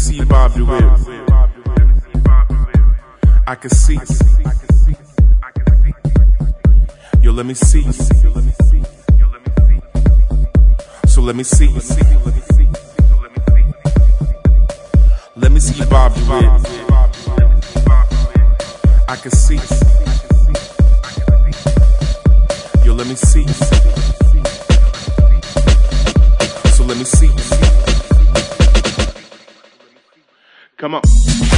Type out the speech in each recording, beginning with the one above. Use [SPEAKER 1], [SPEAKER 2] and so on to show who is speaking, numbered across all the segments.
[SPEAKER 1] see you bob your whip. I can see. Yo, let me see. So let me see. Let me see you bob your whip. I can see. Yo, let me see. So let me see. Come on.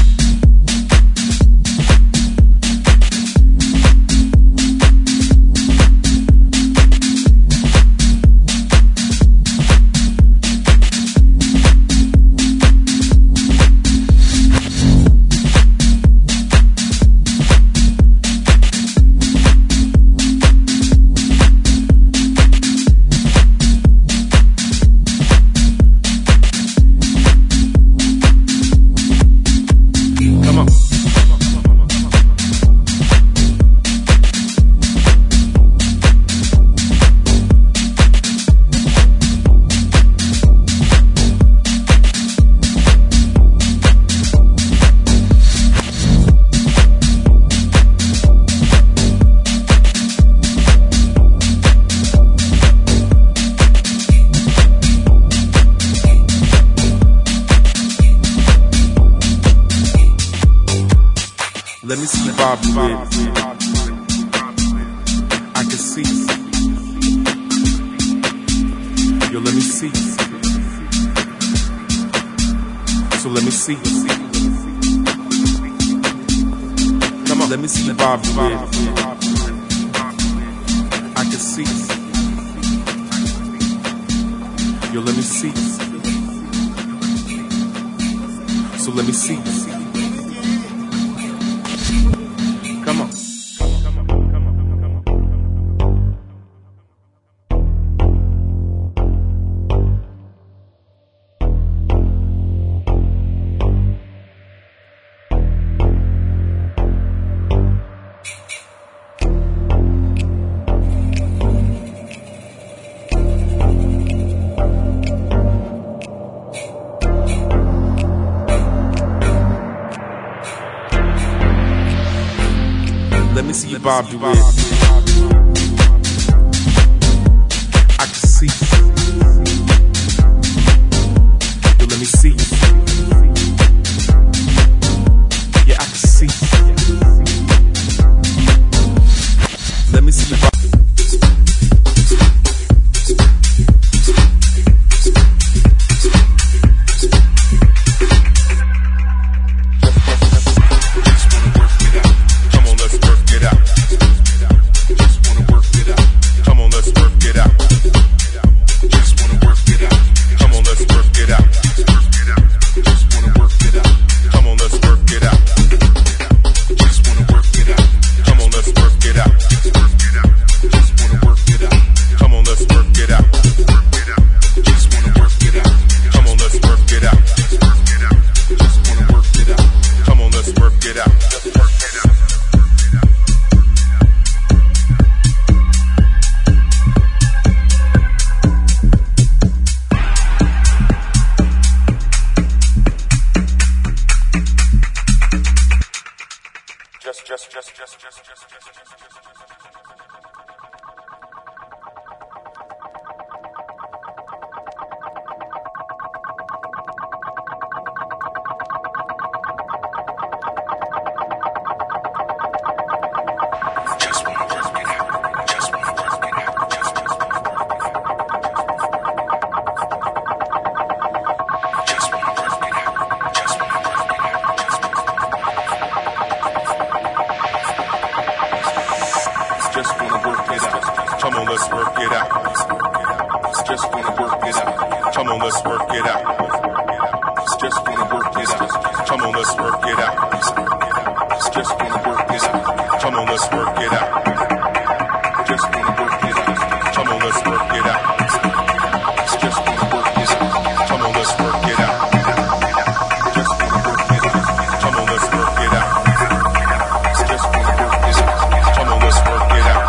[SPEAKER 1] Let me see bob your whip. I can see. Yo, let me see. So let me see. Come on. Let me see bob your whip. I can see. Yo, let me see. So let me see. Come on. Let me see you bob your whip. I can see. Yo, let me see. Yeah, I can see. Let me see you bob. Let's work it out. It's just gonna work it out. Come on, let's work it out. It's just gonna work it out. Come on, let's work it out. It's just gonna work it out. Come on, let's work it out. Just gonna work it out. Come on, let's work it out. It's just gonna work it out. Come on, let's work it out. Just gonna work it out. Come on, let's work it out. It's just gonna work it out. Come on, let's work it out.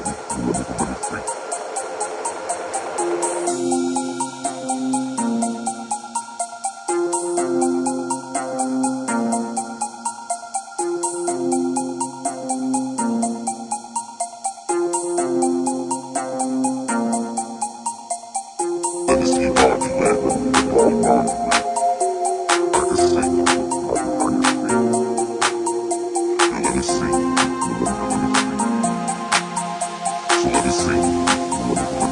[SPEAKER 2] Let me see.